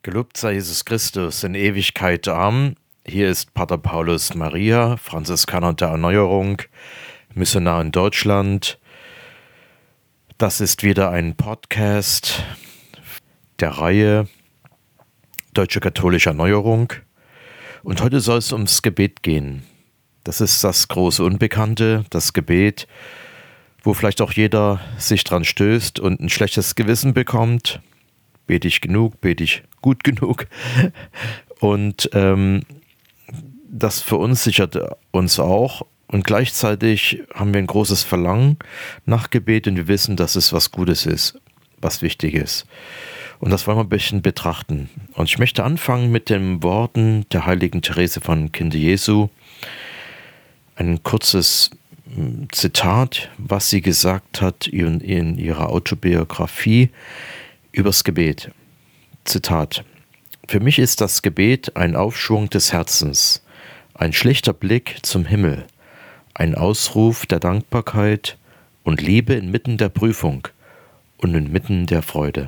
Gelobt sei Jesus Christus in Ewigkeit. Amen. Hier ist Pater Paulus Maria, Franziskaner der Erneuerung, Missionar in Deutschland. Das ist wieder ein Podcast der Reihe Deutsche Katholische Erneuerung. Und heute soll es ums Gebet gehen. Das ist das große Unbekannte, das Gebet, wo vielleicht auch jeder sich dran stößt und ein schlechtes Gewissen bekommt. Bete ich genug? Bete ich gut genug? Und das verunsichert uns auch. Und gleichzeitig haben wir ein großes Verlangen nach Gebet und wir wissen, dass es was Gutes ist, was wichtig ist. Und das wollen wir ein bisschen betrachten. Und ich möchte anfangen mit den Worten der heiligen Therese von Kinde Jesu. Ein kurzes Zitat, was sie gesagt hat in ihrer Autobiografie übers Gebet. Zitat: Für mich ist das Gebet ein Aufschwung des Herzens, ein schlichter Blick zum Himmel, ein Ausruf der Dankbarkeit und Liebe inmitten der Prüfung und inmitten der Freude.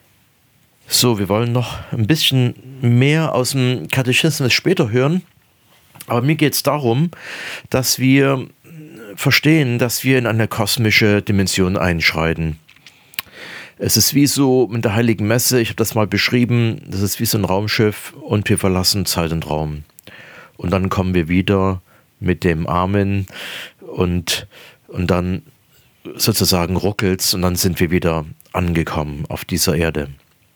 So, wir wollen noch ein bisschen mehr aus dem Katechismus später hören, aber mir geht es darum, dass wir verstehen, dass wir in eine kosmische Dimension einschreiten. Es ist wie so mit der Heiligen Messe, ich habe das mal beschrieben, das ist wie so ein Raumschiff und wir verlassen Zeit und Raum. Und dann kommen wir wieder mit dem Amen und dann sozusagen ruckelt's und dann sind wir wieder angekommen auf dieser Erde.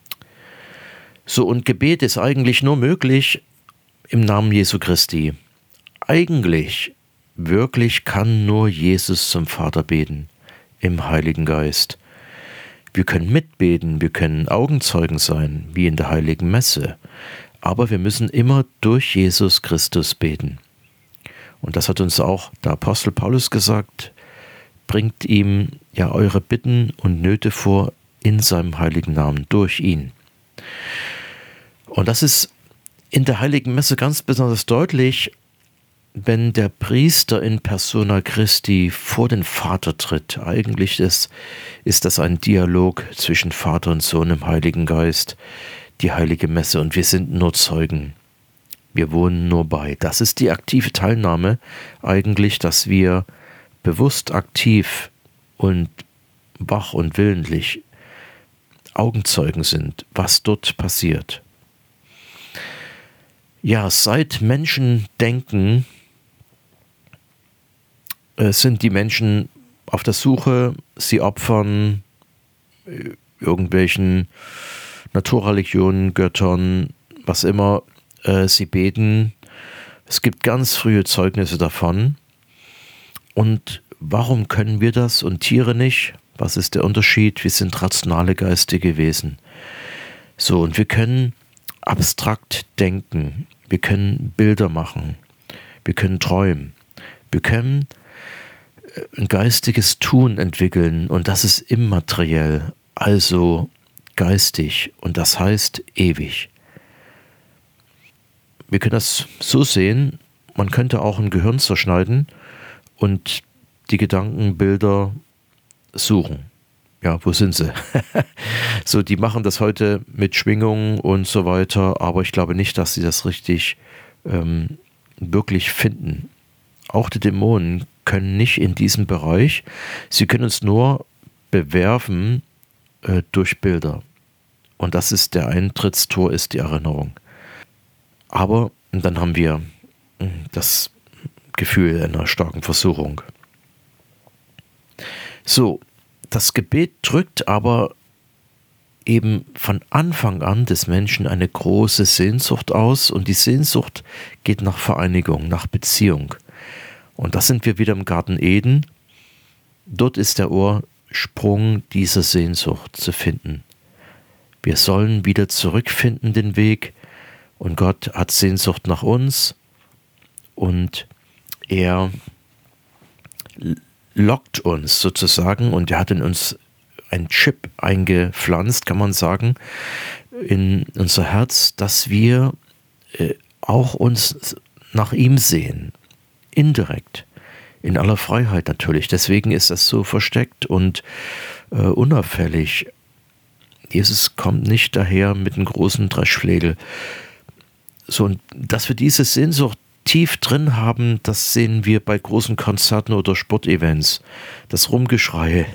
So, und Gebet ist eigentlich nur möglich im Namen Jesu Christi. Eigentlich, wirklich kann nur Jesus zum Vater beten, im Heiligen Geist. Wir können mitbeten, wir können Augenzeugen sein, wie in der Heiligen Messe, aber wir müssen immer durch Jesus Christus beten. Und das hat uns auch der Apostel Paulus gesagt: Bringt ihm ja eure Bitten und Nöte vor in seinem heiligen Namen, durch ihn. Und das ist in der Heiligen Messe ganz besonders deutlich, wenn der Priester in persona Christi vor den Vater tritt. Eigentlich ist das ein Dialog zwischen Vater und Sohn im Heiligen Geist, die Heilige Messe, und wir sind nur Zeugen. Wir wohnen nur bei. Das ist die aktive Teilnahme eigentlich, dass wir bewusst aktiv und wach und willentlich Augenzeugen sind, was dort passiert. Ja, seit Menschen denken, sind die Menschen auf der Suche, sie opfern irgendwelchen Naturreligionen, Göttern, was immer, sie beten. Es gibt ganz frühe Zeugnisse davon. Und warum können wir das und Tiere nicht? Was ist der Unterschied? Wir sind rationale geistige Wesen. So, und wir können abstrakt denken. Wir können Bilder machen. Wir können träumen. Wir können ein geistiges Tun entwickeln und das ist immateriell, also geistig, und das heißt ewig. Wir können das so sehen, man könnte auch ein Gehirn zerschneiden und die Gedankenbilder suchen. Ja, wo sind sie? So, die machen das heute mit Schwingungen und so weiter, aber ich glaube nicht, dass sie das richtig wirklich finden. Auch die Dämonen können nicht in diesem Bereich, sie können uns nur bewerfen durch Bilder. Und das ist der Eintrittstor, ist die Erinnerung. Aber dann haben wir das Gefühl einer starken Versuchung. So, das Gebet drückt aber eben von Anfang an des Menschen eine große Sehnsucht aus und die Sehnsucht geht nach Vereinigung, nach Beziehung. Und da sind wir wieder im Garten Eden. Dort ist der Ursprung dieser Sehnsucht zu finden. Wir sollen wieder zurückfinden den Weg und Gott hat Sehnsucht nach uns und er lockt uns sozusagen und er hat in uns einen Chip eingepflanzt, kann man sagen, in unser Herz, dass wir auch uns nach ihm sehen. Indirekt, in aller Freiheit natürlich. Deswegen ist das so versteckt und unauffällig. Jesus kommt nicht daher mit einem großen Dreschflegel. So, und dass wir diese Sehnsucht tief drin haben, das sehen wir bei großen Konzerten oder Sportevents. Das Rumgeschrei,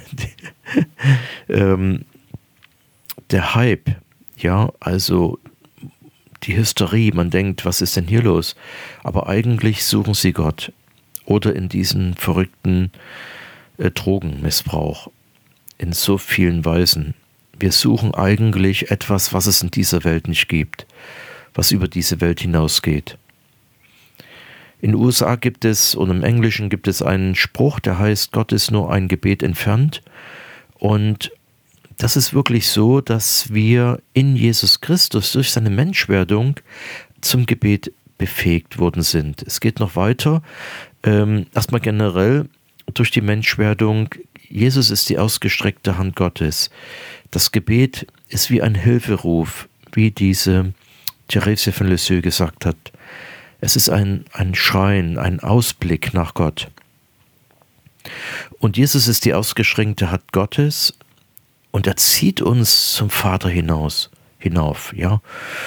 der Hype, ja, also die Hysterie, man denkt, was ist denn hier los? Aber eigentlich suchen sie Gott. Oder in diesen verrückten Drogenmissbrauch in so vielen Weisen. Wir suchen eigentlich etwas, was es in dieser Welt nicht gibt, was über diese Welt hinausgeht. In den USA gibt es, und im Englischen gibt es einen Spruch, der heißt, Gott ist nur ein Gebet entfernt. Und das ist wirklich so, dass wir in Jesus Christus durch seine Menschwerdung zum Gebet befähigt worden sind. Es geht noch weiter. Erstmal generell durch die Menschwerdung. Jesus ist die ausgestreckte Hand Gottes. Das Gebet ist wie ein Hilferuf, wie diese Thérèse von Lisieux gesagt hat. Es ist ein Schreien, ein Ausblick nach Gott. Und Jesus ist die ausgestreckte Hand Gottes und er zieht uns zum Vater hinauf, ja,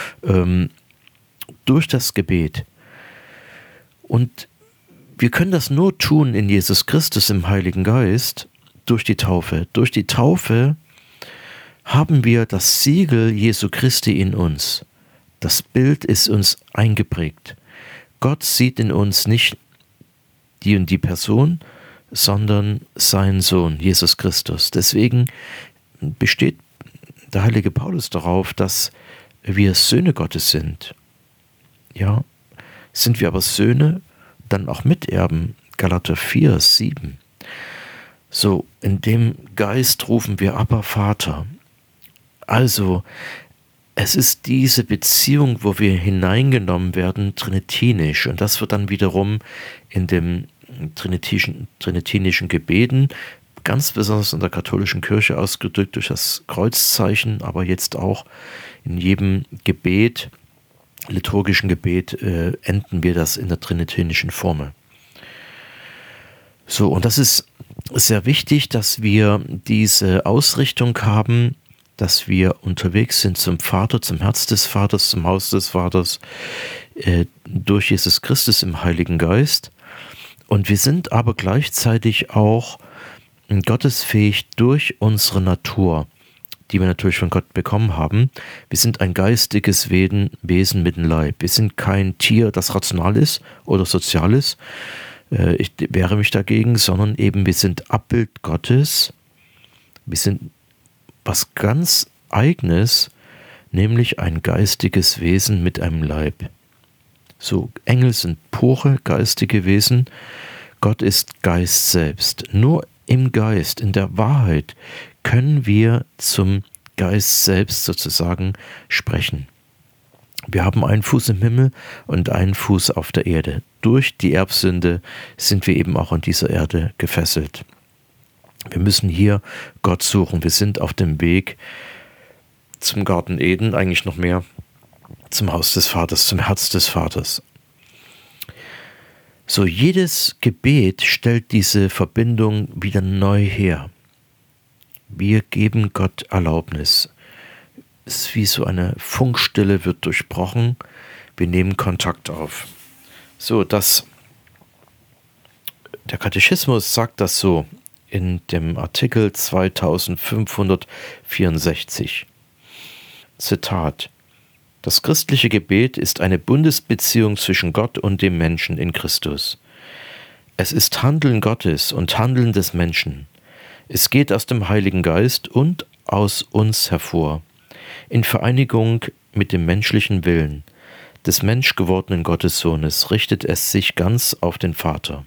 durch das Gebet. Und wir können das nur tun in Jesus Christus im Heiligen Geist durch die Taufe. Durch die Taufe haben wir das Siegel Jesu Christi in uns. Das Bild ist uns eingeprägt. Gott sieht in uns nicht die und die Person, sondern seinen Sohn, Jesus Christus. Deswegen besteht der heilige Paulus darauf, dass wir Söhne Gottes sind. Ja, sind wir aber Söhne, dann auch Miterben. Galater 4, 7. So, in dem Geist rufen wir Abba, Vater. Also, es ist diese Beziehung, wo wir hineingenommen werden, trinitinisch. Und das wird dann wiederum in dem trinitinischen Gebeten, ganz besonders in der katholischen Kirche ausgedrückt durch das Kreuzzeichen, aber jetzt auch in jedem Gebet, liturgischen Gebet, enden wir das in der trinitinischen Formel. So, und das ist sehr wichtig, dass wir diese Ausrichtung haben, dass wir unterwegs sind zum Vater, zum Herz des Vaters, zum Haus des Vaters, durch Jesus Christus im Heiligen Geist. Und wir sind aber gleichzeitig auch gottesfähig durch unsere Natur, die wir natürlich von Gott bekommen haben. Wir sind ein geistiges Wesen mit dem Leib. Wir sind kein Tier, das rational ist oder sozial ist. Ich wehre mich dagegen, sondern eben wir sind Abbild Gottes. Wir sind was ganz Eigenes, nämlich ein geistiges Wesen mit einem Leib. So, Engel sind pure geistige Wesen. Gott ist Geist selbst. Nur im Geist, in der Wahrheit, können wir zum Geist selbst sozusagen sprechen. Wir haben einen Fuß im Himmel und einen Fuß auf der Erde. Durch die Erbsünde sind wir eben auch an dieser Erde gefesselt. Wir müssen hier Gott suchen. Wir sind auf dem Weg zum Garten Eden, eigentlich noch mehr zum Haus des Vaters, zum Herz des Vaters. So, jedes Gebet stellt diese Verbindung wieder neu her. Wir geben Gott Erlaubnis. Es ist wie so eine Funkstille wird durchbrochen. Wir nehmen Kontakt auf. So, der Katechismus sagt das so in dem Artikel 2564. Zitat: Das christliche Gebet ist eine Bundesbeziehung zwischen Gott und dem Menschen in Christus. Es ist Handeln Gottes und Handeln des Menschen. Es geht aus dem Heiligen Geist und aus uns hervor, in Vereinigung mit dem menschlichen Willen des menschgewordenen Gottessohnes richtet es sich ganz auf den Vater.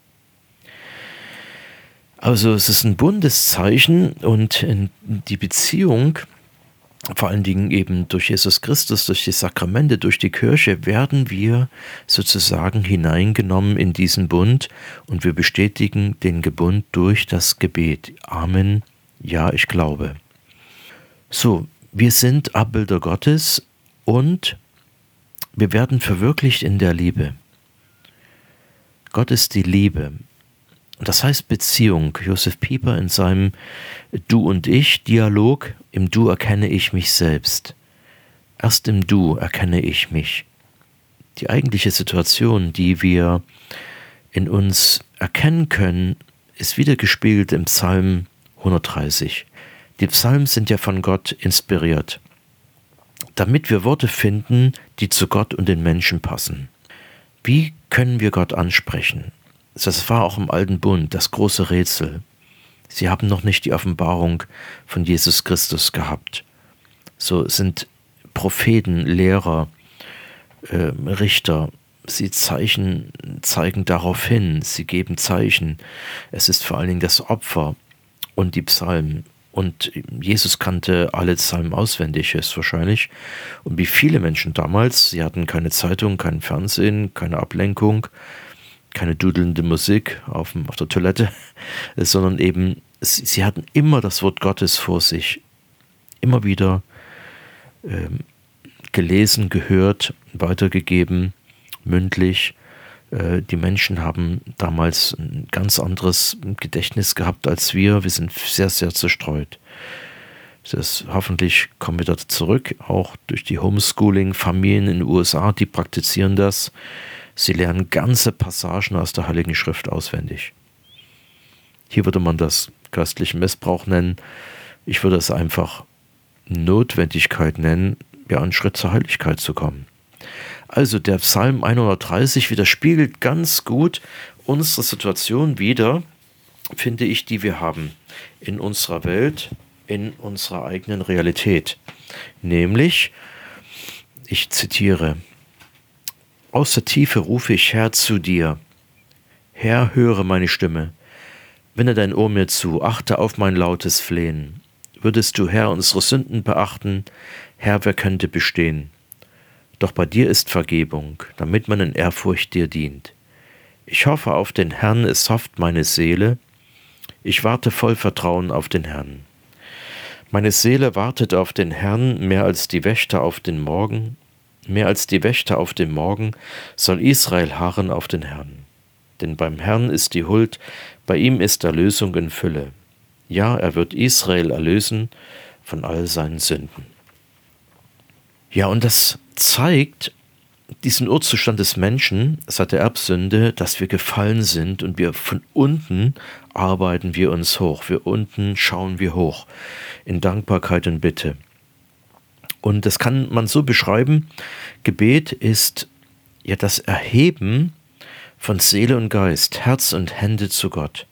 Also es ist ein Bundeszeichen und die Beziehung, vor allen Dingen eben durch Jesus Christus, durch die Sakramente, durch die Kirche, werden wir sozusagen hineingenommen in diesen Bund und wir bestätigen den Bund durch das Gebet. Amen. Ja, ich glaube. So, wir sind Abbilder Gottes und wir werden verwirklicht in der Liebe. Gott ist die Liebe. Und das heißt Beziehung. Josef Pieper in seinem Du und Ich Dialog, im Du erkenne ich mich selbst. Erst im Du erkenne ich mich. Die eigentliche Situation, die wir in uns erkennen können, ist wiedergespiegelt im Psalm 130. Die Psalmen sind ja von Gott inspiriert, damit wir Worte finden, die zu Gott und den Menschen passen. Wie können wir Gott ansprechen? Das war auch im Alten Bund das große Rätsel. Sie haben noch nicht die Offenbarung von Jesus Christus gehabt. So sind Propheten, Lehrer, Richter, sie zeigen darauf hin, sie geben Zeichen. Es ist vor allen Dingen das Opfer und die Psalmen. Und Jesus kannte alle Psalmen auswendig, höchstwahrscheinlich. Und wie viele Menschen damals, sie hatten keine Zeitung, kein Fernsehen, keine Ablenkung, keine dudelnde Musik auf der Toilette, sondern eben, sie hatten immer das Wort Gottes vor sich, immer wieder gelesen, gehört, weitergegeben, mündlich. Die Menschen haben damals ein ganz anderes Gedächtnis gehabt als wir. Wir sind sehr, sehr zerstreut. Hoffentlich kommen wir dort zurück, auch durch die Homeschooling-Familien in den USA, die praktizieren das. Sie lernen ganze Passagen aus der Heiligen Schrift auswendig. Hier würde man das geistlichen Missbrauch nennen. Ich würde es einfach Notwendigkeit nennen, ja, einen Schritt zur Heiligkeit zu kommen. Also der Psalm 130 widerspiegelt ganz gut unsere Situation wider, finde ich, die wir haben in unserer Welt, in unserer eigenen Realität. Nämlich, ich zitiere, aus der Tiefe rufe ich, Herr, zu dir. Herr, höre meine Stimme. Wende dein Ohr mir zu, achte auf mein lautes Flehen. Würdest du, Herr, unsere Sünden beachten, Herr, wer könnte bestehen? Doch bei dir ist Vergebung, damit man in Ehrfurcht dir dient. Ich hoffe auf den Herrn, es hofft meine Seele. Ich warte voll Vertrauen auf den Herrn. Meine Seele wartet auf den Herrn, mehr als die Wächter auf den Morgen. Mehr als die Wächter auf dem Morgen soll Israel harren auf den Herrn. Denn beim Herrn ist die Huld, bei ihm ist Erlösung in Fülle. Ja, er wird Israel erlösen von all seinen Sünden. Ja, und das zeigt diesen Urzustand des Menschen seit der Erbsünde, dass wir gefallen sind und wir von unten arbeiten wir uns hoch. Wir unten schauen wir hoch in Dankbarkeit und Bitte. Und das kann man so beschreiben, Gebet ist ja das Erheben von Seele und Geist, Herz und Hände zu Gott.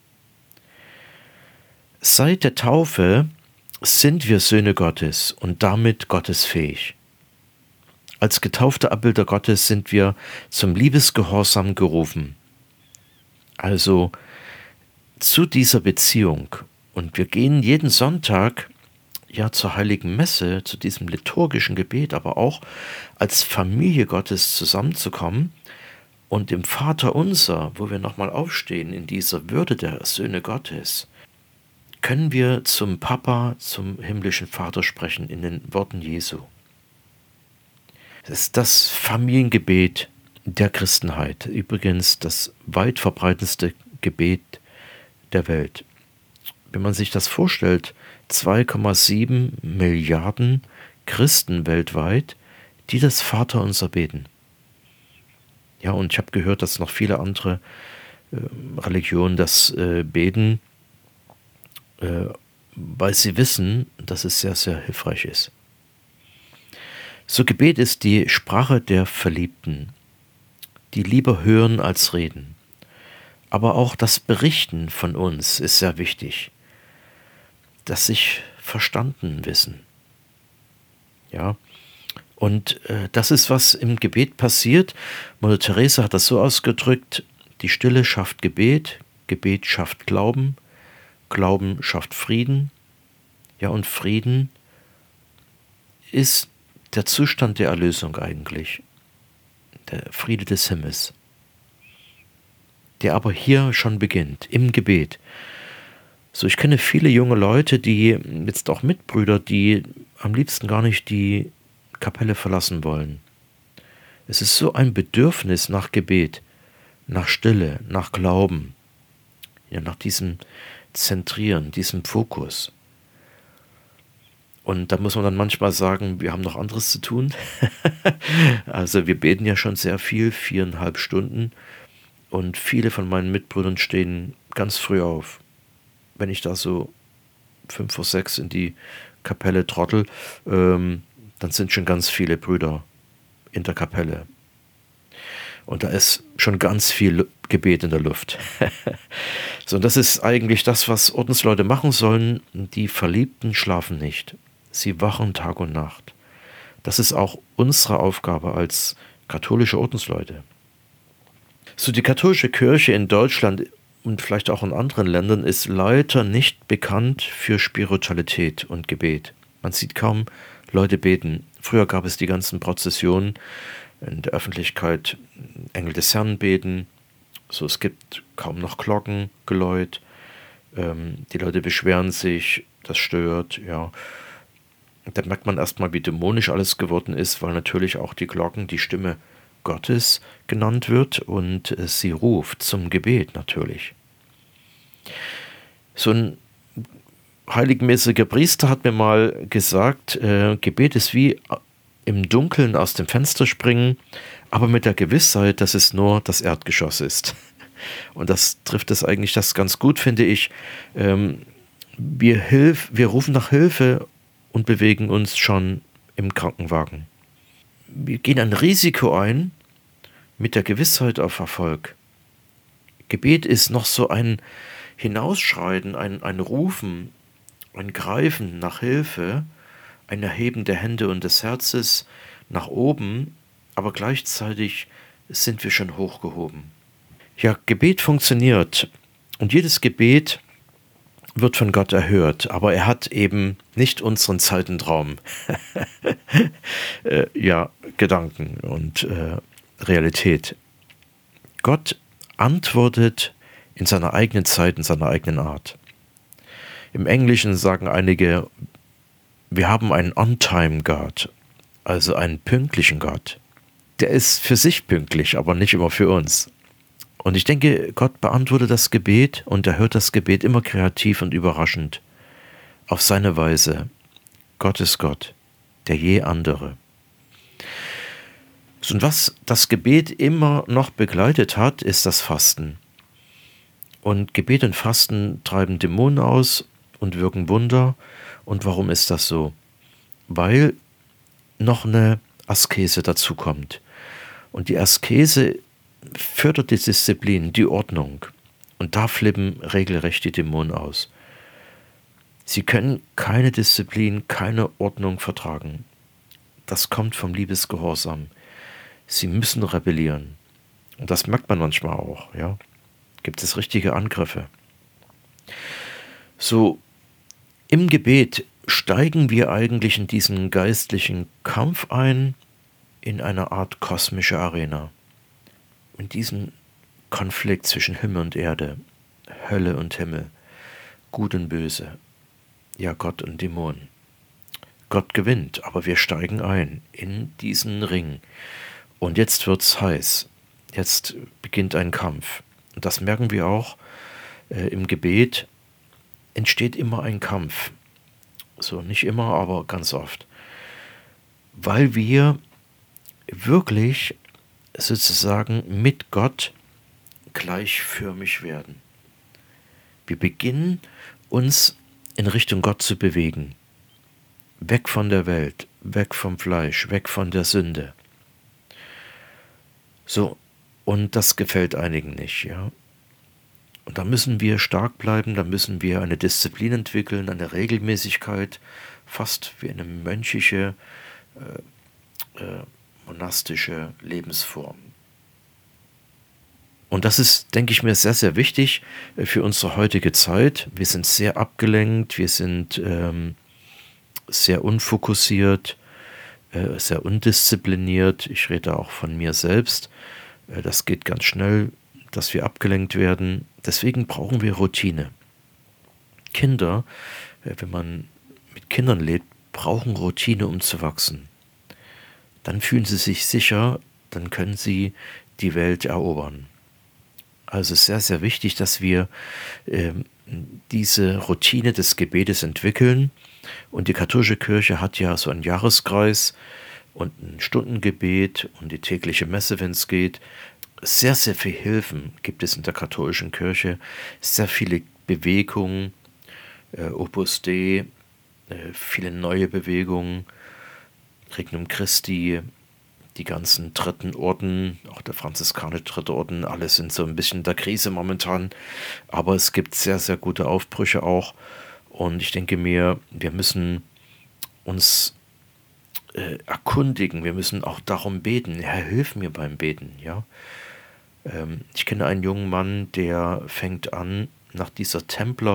Seit der Taufe sind wir Söhne Gottes und damit gottesfähig. Als getaufte Abbilder Gottes sind wir zum Liebesgehorsam gerufen. Also zu dieser Beziehung. Und wir gehen jeden Sonntag ja zur heiligen Messe, zu diesem liturgischen Gebet, aber auch als Familie Gottes zusammenzukommen und im Vater unser, wo wir nochmal aufstehen in dieser Würde der Söhne Gottes, können wir zum Papa, zum himmlischen Vater sprechen in den Worten Jesu. Das ist das Familiengebet der Christenheit. Übrigens das weit verbreitendste Gebet der Welt. Wenn man sich das vorstellt, 2,7 Milliarden Christen weltweit, die das Vaterunser beten. Ja, und ich habe gehört, dass noch viele andere Religionen das beten, weil sie wissen, dass es sehr, sehr hilfreich ist. So, Gebet ist die Sprache der Verliebten, die lieber hören als reden. Aber auch das Berichten von uns ist sehr wichtig, dass sich verstanden wissen. Ja, und das ist, was im Gebet passiert. Mutter Teresa hat das so ausgedrückt, die Stille schafft Gebet, Gebet schafft Glauben, Glauben schafft Frieden. Ja, und Frieden ist der Zustand der Erlösung eigentlich, der Friede des Himmels, der aber hier schon beginnt, im Gebet. So, ich kenne viele junge Leute, die, jetzt auch Mitbrüder, die am liebsten gar nicht die Kapelle verlassen wollen. Es ist so ein Bedürfnis nach Gebet, nach Stille, nach Glauben. ja, nach diesem Zentrieren, diesem Fokus. Und da muss man dann manchmal sagen, wir haben noch anderes zu tun. Also wir beten ja schon sehr viel, 4,5 Stunden. Und viele von meinen Mitbrüdern stehen ganz früh auf. Wenn ich da so 5 vor 6 in die Kapelle trottel, dann sind schon ganz viele Brüder in der Kapelle. Und da ist schon ganz viel Gebet in der Luft. So, und das ist eigentlich das, was Ordensleute machen sollen. Die Verliebten schlafen nicht. Sie wachen Tag und Nacht. Das ist auch unsere Aufgabe als katholische Ordensleute. So, die katholische Kirche in Deutschland und vielleicht auch in anderen Ländern ist leider nicht bekannt für Spiritualität und Gebet. Man sieht kaum Leute beten. Früher gab es die ganzen Prozessionen in der Öffentlichkeit, Engel des Herrn beten. So, es gibt kaum noch Glockengeläut. Die Leute beschweren sich, das stört, ja. Da merkt man erstmal, wie dämonisch alles geworden ist, weil natürlich auch die Glocken die Stimme Gottes genannt wird und sie ruft zum Gebet natürlich. So ein heiligmäßiger Priester hat mir mal gesagt, Gebet ist wie im Dunkeln aus dem Fenster springen, aber mit der Gewissheit, dass es nur das Erdgeschoss ist. Und das trifft es eigentlich das ganz gut, finde ich. Wir rufen nach Hilfe und bewegen uns schon im Krankenwagen. Wir gehen ein Risiko ein mit der Gewissheit auf Erfolg. Gebet ist noch so ein Hinausschreiten, ein Rufen, ein Greifen nach Hilfe, ein Erheben der Hände und des Herzens nach oben, aber gleichzeitig sind wir schon hochgehoben. Ja, Gebet funktioniert und jedes Gebet wird von Gott erhört, aber er hat eben nicht unseren Zeitraum, Gedanken und Realität. Gott antwortet in seiner eigenen Zeit, in seiner eigenen Art. Im Englischen sagen einige, wir haben einen On-Time-God, also einen pünktlichen Gott. Der ist für sich pünktlich, aber nicht immer für uns. Und ich denke, Gott beantwortet das Gebet und erhört das Gebet immer kreativ und überraschend. Auf seine Weise. Gott ist Gott, der je andere. Und was das Gebet immer noch begleitet hat, ist das Fasten. Und Gebet und Fasten treiben Dämonen aus und wirken Wunder. Und warum ist das so? Weil noch eine Askese dazukommt. Und die Askese fördert die Disziplin, die Ordnung. Und da flippen regelrecht die Dämonen aus. Sie können keine Disziplin, keine Ordnung vertragen. Das kommt vom Liebesgehorsam. Sie müssen rebellieren. Und das merkt man manchmal auch, ja. Gibt es richtige Angriffe. So, im Gebet steigen wir eigentlich in diesen geistlichen Kampf ein, in eine Art kosmische Arena. In diesen Konflikt zwischen Himmel und Erde, Hölle und Himmel, Gut und Böse, ja, Gott und Dämonen. Gott gewinnt, aber wir steigen ein in diesen Ring. Und jetzt wird's heiß. Jetzt beginnt ein Kampf. Und das merken wir auch im Gebet. Entsteht immer ein Kampf. So, nicht immer, aber ganz oft. Weil wir wirklich sozusagen mit Gott gleichförmig werden. Wir beginnen uns in Richtung Gott zu bewegen. Weg von der Welt, weg vom Fleisch, weg von der Sünde. So, und das gefällt einigen nicht, ja. Und da müssen wir stark bleiben, da müssen wir eine Disziplin entwickeln, eine Regelmäßigkeit, fast wie eine mönchische, monastische Lebensform. Und das ist, denke ich mir, sehr, sehr wichtig für unsere heutige Zeit. Wir sind sehr abgelenkt, wir sind sehr unfokussiert, sehr undiszipliniert. Ich rede auch von mir selbst. Das geht ganz schnell, dass wir abgelenkt werden. Deswegen brauchen wir Routine. Kinder, wenn man mit Kindern lebt, brauchen Routine, um zu wachsen. Dann fühlen sie sich sicher, dann können sie die Welt erobern. Also sehr, sehr wichtig, dass wir diese Routine des Gebetes entwickeln. Und die katholische Kirche hat ja so einen Jahreskreis und ein Stundengebet und die tägliche Messe, wenn es geht. Sehr, sehr viel Hilfen gibt es in der katholischen Kirche. Sehr viele Bewegungen, Opus Dei, viele neue Bewegungen, Regnum Christi, die ganzen dritten Orden, auch der Franziskaner dritte Orden, alle sind so ein bisschen in der Krise momentan. Aber es gibt sehr, sehr gute Aufbrüche auch. Und ich denke mir, wir müssen uns erkundigen, wir müssen auch darum beten. Herr, hilf mir beim Beten, ja. Ich kenne einen jungen Mann, der fängt an, nach dieser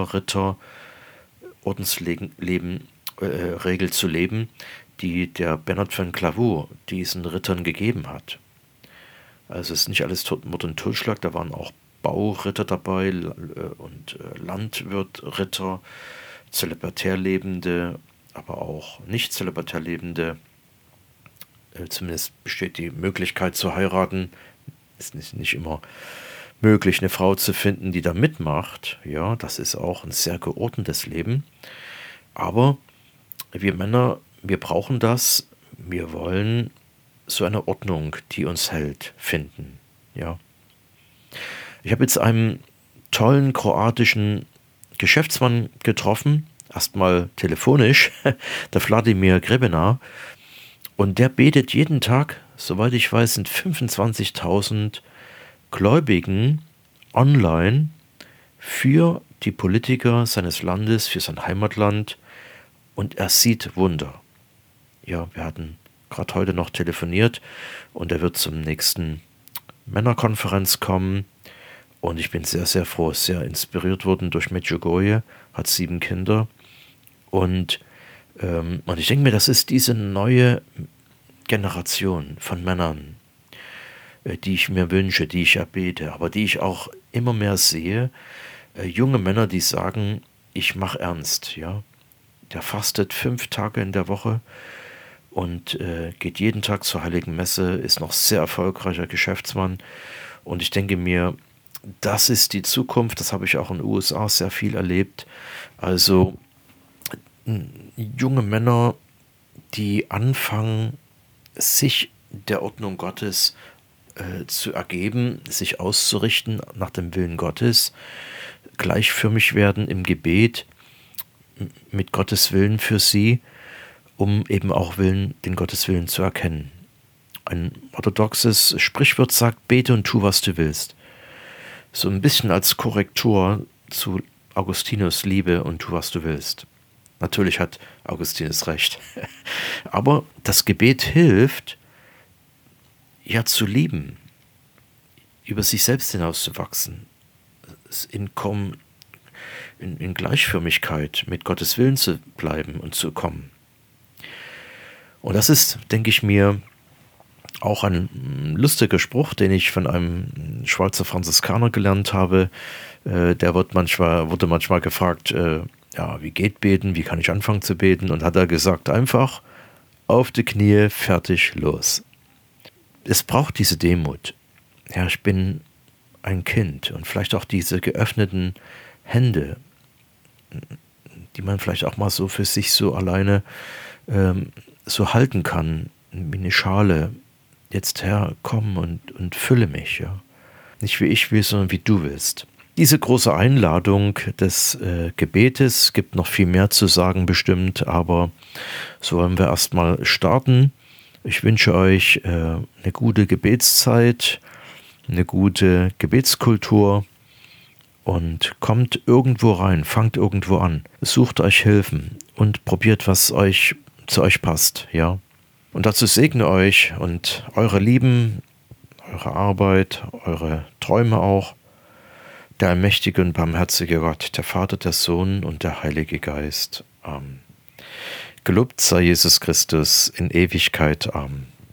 Templer-Ritter-Ordensleben-Regel zu leben, die der Bernhard von Clairvaux diesen Rittern gegeben hat. Also es ist nicht alles Mord und Totschlag, da waren auch Bauritter dabei und Landwirtritter, zölibatär Lebende, aber auch nicht zölibatär Lebende. Zumindest besteht die Möglichkeit zu heiraten. Es ist nicht immer möglich, eine Frau zu finden, die da mitmacht. Ja, das ist auch ein sehr geordnetes Leben. Aber wir Männer, wir brauchen das. Wir wollen so eine Ordnung, die uns hält, finden. Ja. Ich habe jetzt einen tollen kroatischen Geschäftsmann getroffen, erstmal telefonisch, der Vladimir Grebena. Und der betet jeden Tag, soweit ich weiß, sind 25.000 Gläubigen online für die Politiker seines Landes, für sein Heimatland. Und er sieht Wunder. Ja, wir hatten gerade heute noch telefoniert und er wird zum nächsten Männerkonferenz kommen. Und ich bin sehr, sehr froh, sehr inspiriert worden durch Medjugorje, hat 7 Kinder. Und ich denke mir, das ist diese neue Generation von Männern, die ich mir wünsche, die ich erbete, aber die ich auch immer mehr sehe. Junge Männer, die sagen, ich mache ernst. Ja? Der fastet 5 Tage in der Woche und geht jeden Tag zur Heiligen Messe, ist noch sehr erfolgreicher Geschäftsmann. Und ich denke mir, das ist die Zukunft, das habe ich auch in den USA sehr viel erlebt. Also junge Männer, die anfangen, sich der Ordnung Gottes zu ergeben, sich auszurichten nach dem Willen Gottes, gleichförmig werden im Gebet mit Gottes Willen für sie, um eben auch den Gottes Willen zu erkennen. Ein orthodoxes Sprichwort sagt, bete und tu, was du willst. So ein bisschen als Korrektur zu Augustinus Liebe und tu, was du willst. Natürlich hat Augustinus recht. Aber das Gebet hilft, ja zu lieben, über sich selbst hinauszuwachsen, in Gleichförmigkeit mit Gottes Willen zu bleiben und zu kommen. Und das ist, denke ich mir, auch ein lustiger Spruch, den ich von einem Schweizer Franziskaner gelernt habe. Der wurde manchmal gefragt, ja, wie geht beten, wie kann ich anfangen zu beten? Und hat er gesagt, einfach auf die Knie, fertig, los. Es braucht diese Demut. Ja, ich bin ein Kind und vielleicht auch diese geöffneten Hände, die man vielleicht auch mal so für sich so alleine so halten kann, wie eine Schale. Jetzt Herr, komm und fülle mich. Ja. Nicht wie ich will, sondern wie du willst. Diese große Einladung des Gebetes gibt noch viel mehr zu sagen bestimmt, aber so wollen wir erstmal starten. Ich wünsche euch eine gute Gebetszeit, eine gute Gebetskultur und kommt irgendwo rein, fangt irgendwo an, sucht euch Hilfen und probiert, was zu euch passt, ja. Und dazu segne euch und eure Lieben, eure Arbeit, eure Träume auch, der allmächtige und barmherzige Gott, der Vater, der Sohn und der Heilige Geist. Amen. Gelobt sei Jesus Christus in Ewigkeit. Amen.